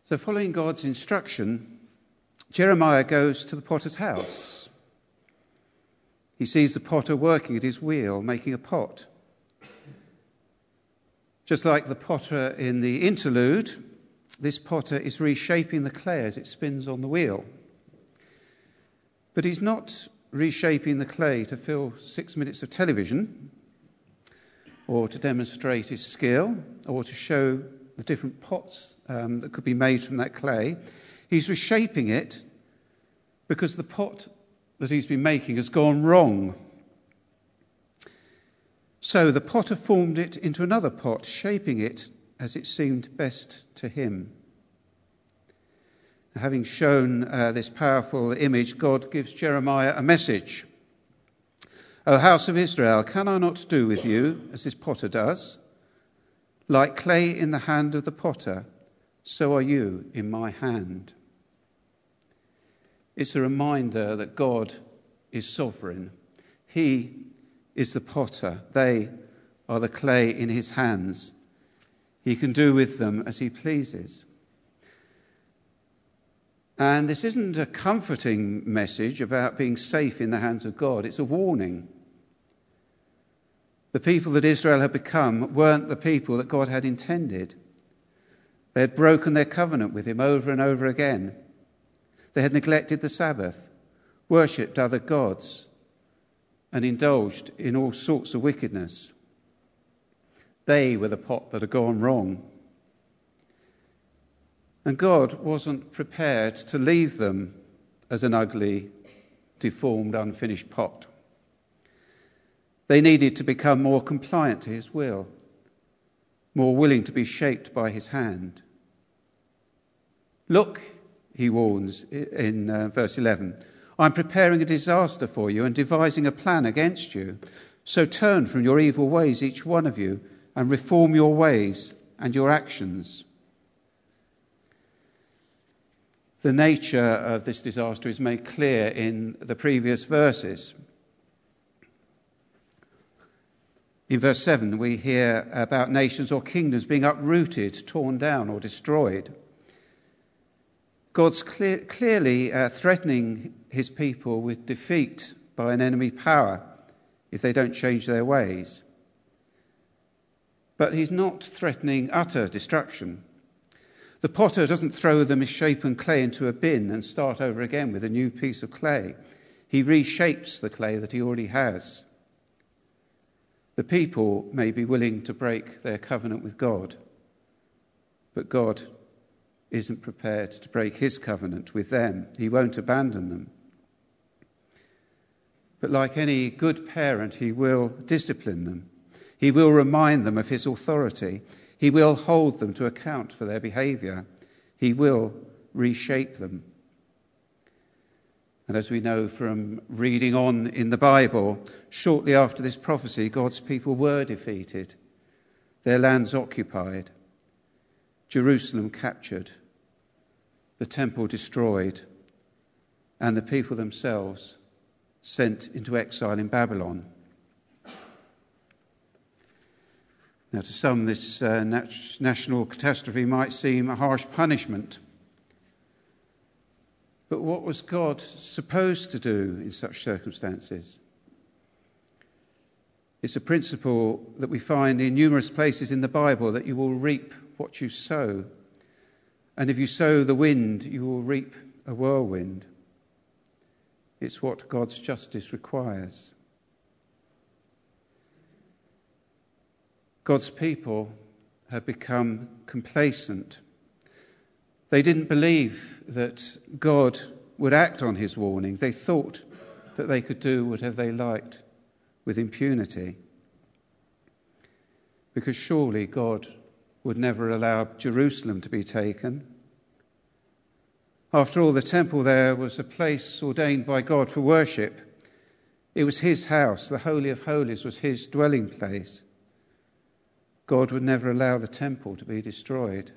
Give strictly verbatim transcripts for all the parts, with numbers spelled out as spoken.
So following God's instruction, Jeremiah goes to the potter's house. He sees the potter working at his wheel, making a pot. Just like the potter in the interlude, this potter is reshaping the clay as it spins on the wheel. But he's not reshaping the clay to fill six minutes of television, or to demonstrate his skill, or to show the different pots um, that could be made from that clay. He's reshaping it because the pot that he's been making has gone wrong. So the potter formed it into another pot, shaping it as it seemed best to him. Having shown uh, this powerful image, God gives Jeremiah a message. O house of Israel, can I not do with you as this potter does? Like clay in the hand of the potter, so are you in my hand. It's a reminder that God is sovereign. He is the potter. They are the clay in his hands. He can do with them as he pleases. And this isn't a comforting message about being safe in the hands of God. It's a warning. The people that Israel had become weren't the people that God had intended. They had broken their covenant with him over and over again. They had neglected the Sabbath, worshipped other gods, and indulged in all sorts of wickedness. They were the pot that had gone wrong. And God wasn't prepared to leave them as an ugly, deformed, unfinished pot. They needed to become more compliant to his will, more willing to be shaped by his hand. Look, he warns in uh, verse eleven, I'm preparing a disaster for you and devising a plan against you. So turn from your evil ways, each one of you, and reform your ways and your actions. The nature of this disaster is made clear in the previous verses. In verse seven, we hear about nations or kingdoms being uprooted, torn down, or destroyed. God's clear, clearly uh, threatening his people with defeat by an enemy power if they don't change their ways. But he's not threatening utter destruction. The potter doesn't throw the misshapen clay into a bin and start over again with a new piece of clay. He reshapes the clay that he already has. The people may be willing to break their covenant with God, but God isn't prepared to break his covenant with them. He won't abandon them. But like any good parent, he will discipline them. He will remind them of his authority. He will hold them to account for their behaviour. He will reshape them. And as we know from reading on in the Bible, shortly after this prophecy, God's people were defeated, their lands occupied, Jerusalem captured, the temple destroyed, and the people themselves sent into exile in Babylon. Now, to some, this uh, nat- national catastrophe might seem a harsh punishment. But what was God supposed to do in such circumstances? It's a principle that we find in numerous places in the Bible, that you will reap what you sow. And if you sow the wind, you will reap a whirlwind. It's what God's justice requires. God's people have become complacent. They didn't believe that God would act on his warnings. They thought that they could do whatever they liked with impunity. Because surely God would never allow Jerusalem to be taken. After all, the temple there was a place ordained by God for worship. It was his house. The Holy of Holies was his dwelling place. God would never allow the temple to be destroyed.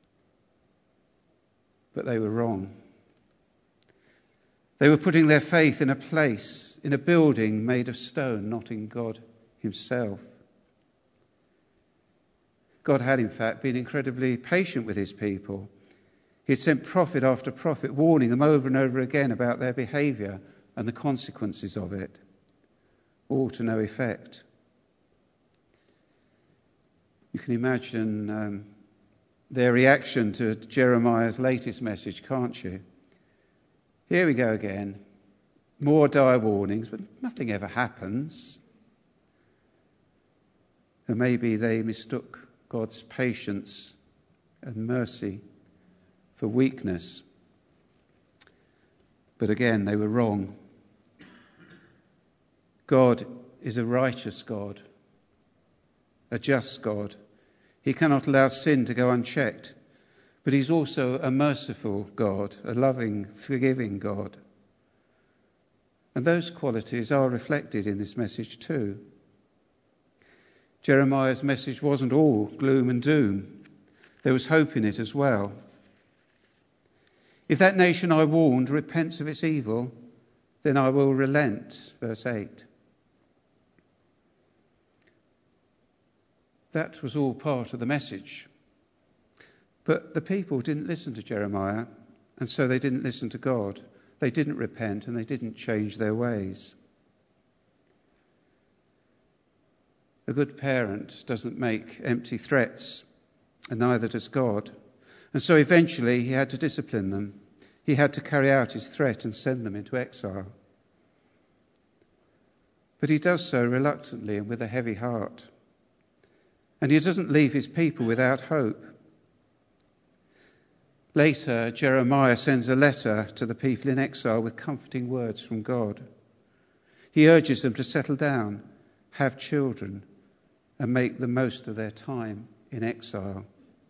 But they were wrong. They were putting their faith in a place, in a building made of stone, not in God himself. God had, in fact, been incredibly patient with his people. He had sent prophet after prophet, warning them over and over again about their behaviour and the consequences of it, all to no effect. You can imagine um, their reaction to Jeremiah's latest message, can't you? Here we go again. More dire warnings, but nothing ever happens. And maybe they mistook God's patience and mercy for weakness. But again, they were wrong. God is a righteous God, a just God. He cannot allow sin to go unchecked, but he's also a merciful God, a loving, forgiving God. And those qualities are reflected in this message too. Jeremiah's message wasn't all gloom and doom. There was hope in it as well. If that nation I warned repents of its evil, then I will relent, verse eight. That was all part of the message. But the people didn't listen to Jeremiah, and so they didn't listen to God. They didn't repent, and they didn't change their ways. A good parent doesn't make empty threats, and neither does God. And so eventually he had to discipline them. He had to carry out his threat and send them into exile. But he does so reluctantly and with a heavy heart. And he doesn't leave his people without hope. Later, Jeremiah sends a letter to the people in exile with comforting words from God. He urges them to settle down, have children, and make the most of their time in exile.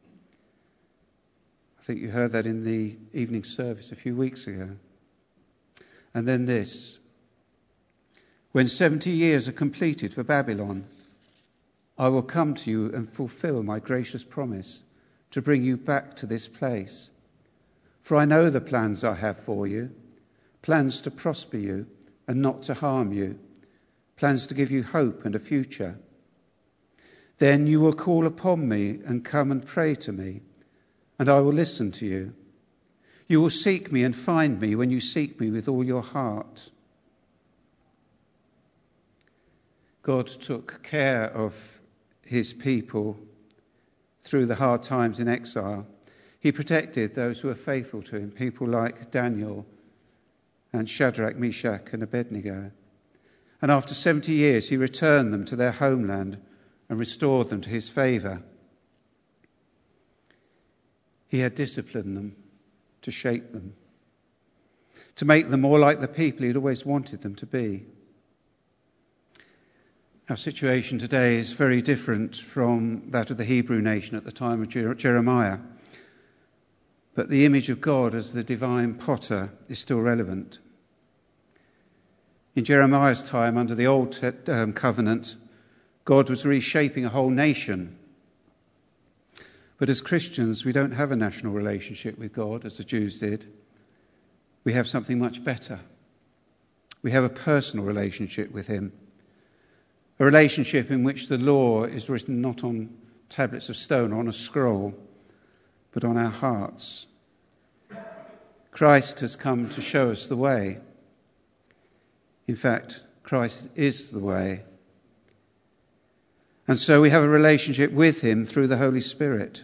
I think you heard that in the evening service a few weeks ago. And then this. When seventy years are completed for Babylon, I will come to you and fulfill my gracious promise to bring you back to this place. For I know the plans I have for you, plans to prosper you and not to harm you, plans to give you hope and a future. Then you will call upon me and come and pray to me, and I will listen to you. You will seek me and find me when you seek me with all your heart. God took care of his people through the hard times in exile. He protected those who were faithful to him, people like Daniel and Shadrach, Meshach and Abednego. And after seventy years, he returned them to their homeland and restored them to his favour. He had disciplined them to shape them, to make them more like the people he'd always wanted them to be. Our situation today is very different from that of the Hebrew nation at the time of Jeremiah. But the image of God as the divine potter is still relevant. In Jeremiah's time, under the Old um, Covenant, God was reshaping a whole nation. But as Christians, we don't have a national relationship with God, as the Jews did. We have something much better. We have a personal relationship with him. A relationship in which the law is written not on tablets of stone or on a scroll, but on our hearts. Christ has come to show us the way. In fact, Christ is the way. And so we have a relationship with him through the Holy Spirit.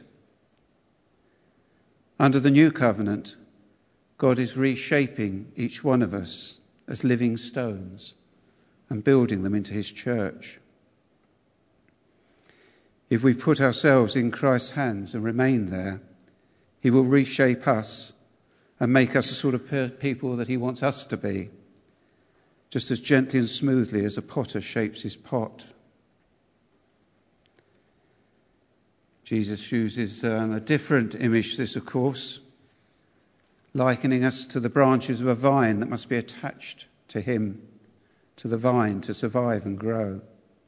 Under the new covenant, God is reshaping each one of us as living stones and building them into his church. If we put ourselves in Christ's hands and remain there, he will reshape us and make us the sort of people that he wants us to be, just as gently and smoothly as a potter shapes his pot. Jesus uses um, a different image, this of course, likening us to the branches of a vine that must be attached to him, to the vine, to survive and grow.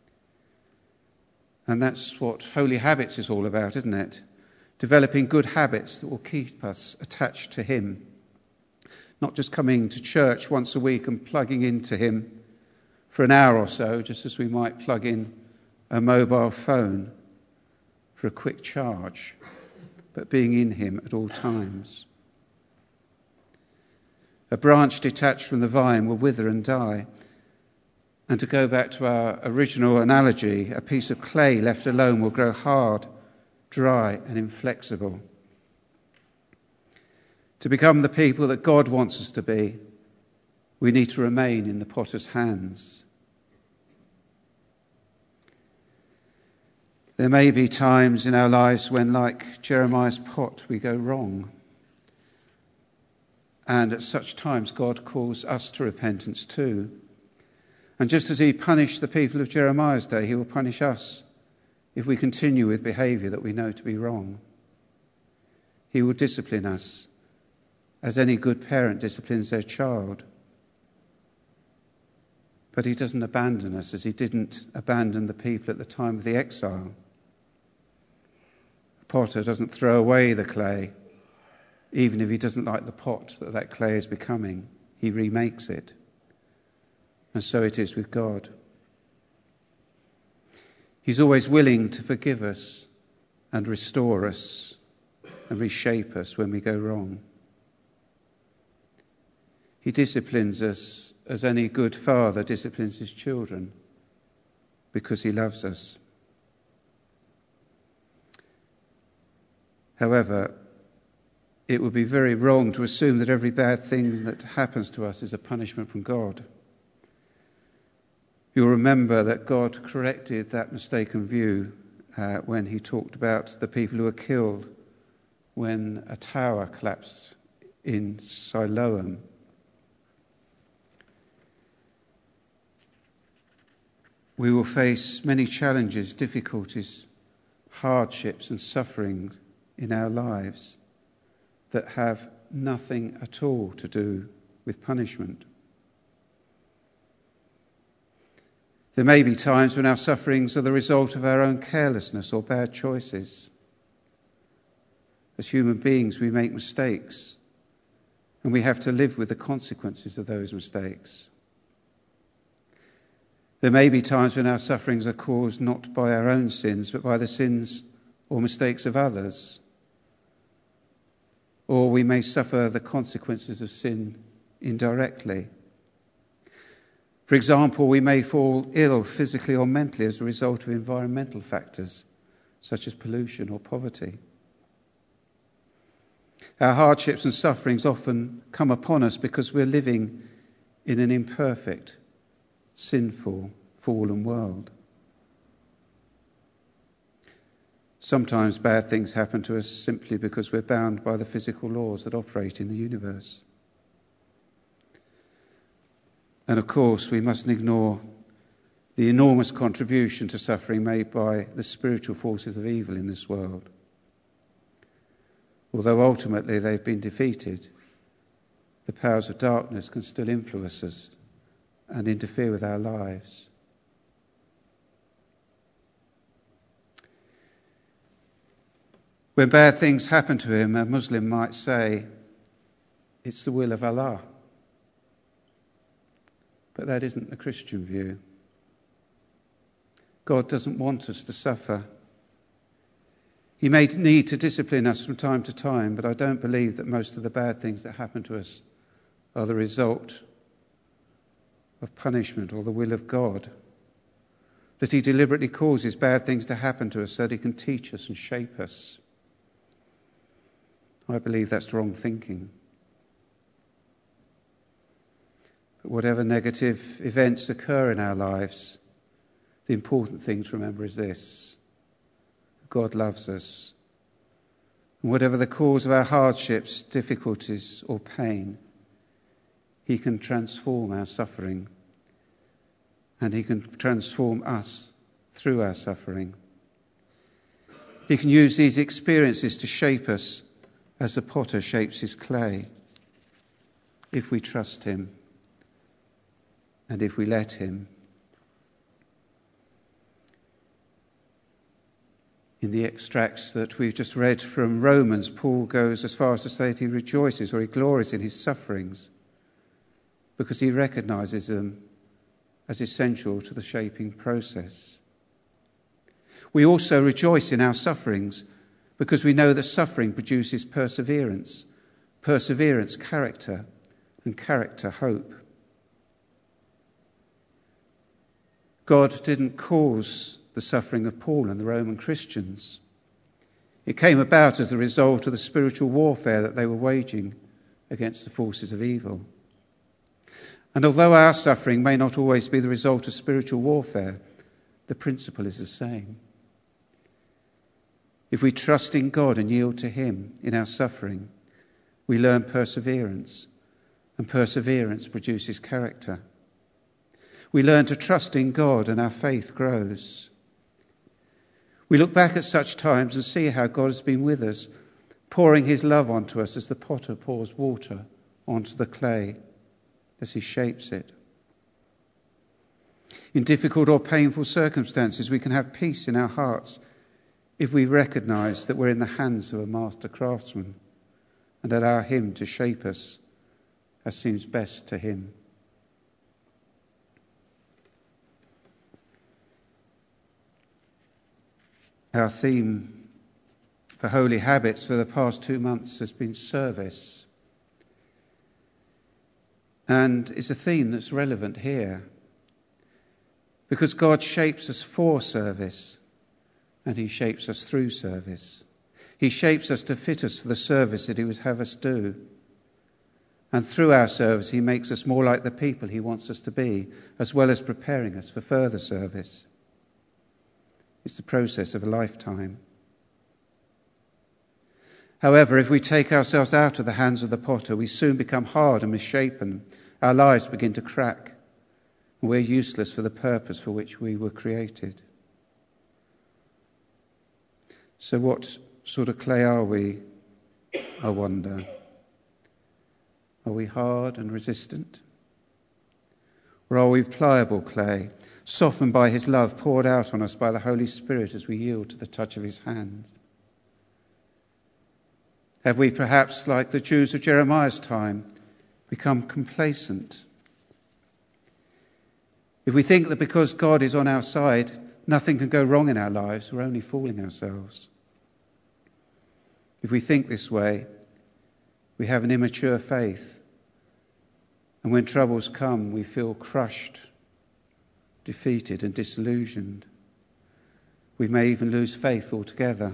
And that's what Holy Habits is all about, isn't it? Developing good habits that will keep us attached to him. Not just coming to church once a week and plugging into him for an hour or so, just as we might plug in a mobile phone for a quick charge, but being in him at all times. A branch detached from the vine will wither and die. And to go back to our original analogy, a piece of clay left alone will grow hard, dry, and inflexible. To become the people that God wants us to be, we need to remain in the potter's hands. There may be times in our lives when, like Jeremiah's pot, we go wrong. And at such times, God calls us to repentance too. And just as he punished the people of Jeremiah's day, he will punish us if we continue with behaviour that we know to be wrong. He will discipline us as any good parent disciplines their child. But he doesn't abandon us as he didn't abandon the people at the time of the exile. The potter doesn't throw away the clay, even if he doesn't like the pot that that clay is becoming. He remakes it. And so it is with God. He's always willing to forgive us and restore us and reshape us when we go wrong. He disciplines us as any good father disciplines his children because he loves us. However, it would be very wrong to assume that every bad thing that happens to us is a punishment from God. You'll remember that God corrected that mistaken view uh, when he talked about the people who were killed when a tower collapsed in Siloam. We will face many challenges, difficulties, hardships and suffering in our lives that have nothing at all to do with punishment. There may be times when our sufferings are the result of our own carelessness or bad choices. As human beings, we make mistakes, and we have to live with the consequences of those mistakes. There may be times when our sufferings are caused not by our own sins, but by the sins or mistakes of others. Or we may suffer the consequences of sin indirectly. For example, we may fall ill physically or mentally as a result of environmental factors, such as pollution or poverty. Our hardships and sufferings often come upon us because we're living in an imperfect, sinful, fallen world. Sometimes bad things happen to us simply because we're bound by the physical laws that operate in the universe. And of course, we mustn't ignore the enormous contribution to suffering made by the spiritual forces of evil in this world. Although ultimately they've been defeated, the powers of darkness can still influence us and interfere with our lives. When bad things happen to him, a Muslim might say, it's the will of Allah. But that isn't the Christian view. God doesn't want us to suffer. He may need to discipline us from time to time, but I don't believe that most of the bad things that happen to us are the result of punishment or the will of God. That he deliberately causes bad things to happen to us so that he can teach us and shape us. I believe that's wrong thinking. But whatever negative events occur in our lives, the important thing to remember is this: God loves us. And whatever the cause of our hardships, difficulties, or pain, he can transform our suffering. And he can transform us through our suffering. He can use these experiences to shape us as the potter shapes his clay, if we trust him and if we let him. In the extracts that we've just read from Romans, Paul goes as far as to say that he rejoices or he glories in his sufferings because he recognises them as essential to the shaping process. We also rejoice in our sufferings because we know that suffering produces perseverance, perseverance, character, and character hope. God didn't cause the suffering of Paul and the Roman Christians. It came about as the result of the spiritual warfare that they were waging against the forces of evil. And although our suffering may not always be the result of spiritual warfare, the principle is the same. If we trust in God and yield to him in our suffering, we learn perseverance, and perseverance produces character. We learn to trust in God and our faith grows. We look back at such times and see how God has been with us, pouring his love onto us as the potter pours water onto the clay as he shapes it. In difficult or painful circumstances, we can have peace in our hearts if we recognise that we're in the hands of a master craftsman and allow him to shape us as seems best to him. Our theme for Holy Habits for the past two months has been service. And it's a theme that's relevant here because God shapes us for service and he shapes us through service. He shapes us to fit us for the service that he would have us do. And through our service, he makes us more like the people he wants us to be, as well as preparing us for further service. It's the process of a lifetime. However, if we take ourselves out of the hands of the potter, we soon become hard and misshapen. Our lives begin to crack. And we're useless for the purpose for which we were created. So what sort of clay are we, I wonder? Are we hard and resistant? Or are we pliable clay, softened by his love poured out on us by the Holy Spirit as we yield to the touch of his hand? Have we perhaps, like the Jews of Jeremiah's time, become complacent? If we think that because God is on our side, nothing can go wrong in our lives, we're only fooling ourselves. If we think this way, we have an immature faith. And when troubles come, we feel crushed, defeated and disillusioned. We may even lose faith altogether.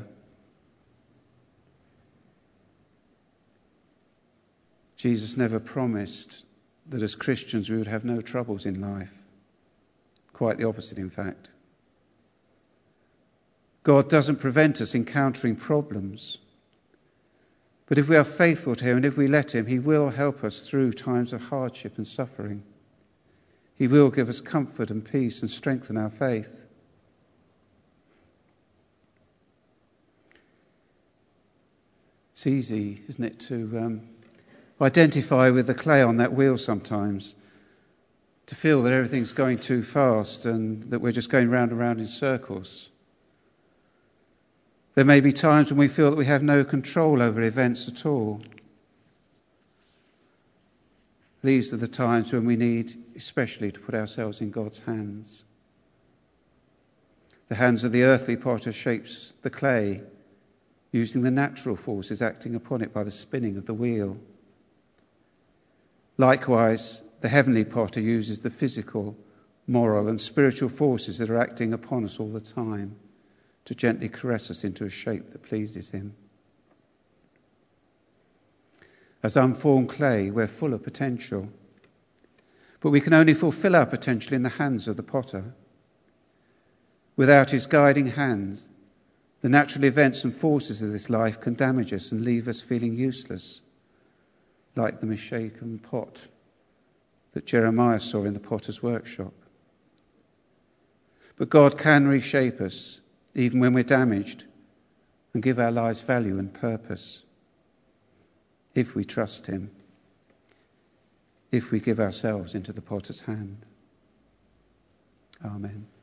Jesus never promised that as Christians we would have no troubles in life. Quite the opposite, in fact. God doesn't prevent us encountering problems. But if we are faithful to him and if we let him, he will help us through times of hardship and suffering. He will give us comfort and peace and strengthen our faith. It's easy, isn't it, to um, identify with the clay on that wheel sometimes, to feel that everything's going too fast and that we're just going round and round in circles. There may be times when we feel that we have no control over events at all. These are the times when we need especially to put ourselves in God's hands. The hands of the earthly potter shapes the clay, using the natural forces acting upon it by the spinning of the wheel. Likewise, the heavenly potter uses the physical, moral and spiritual forces that are acting upon us all the time to gently caress us into a shape that pleases him. As unformed clay, we're full of potential, but we can only fulfill our potential in the hands of the potter. Without his guiding hands, the natural events and forces of this life can damage us and leave us feeling useless, like the misshapen pot that Jeremiah saw in the potter's workshop. But God can reshape us, even when we're damaged, and give our lives value and purpose, if we trust him, if we give ourselves into the potter's hand. Amen.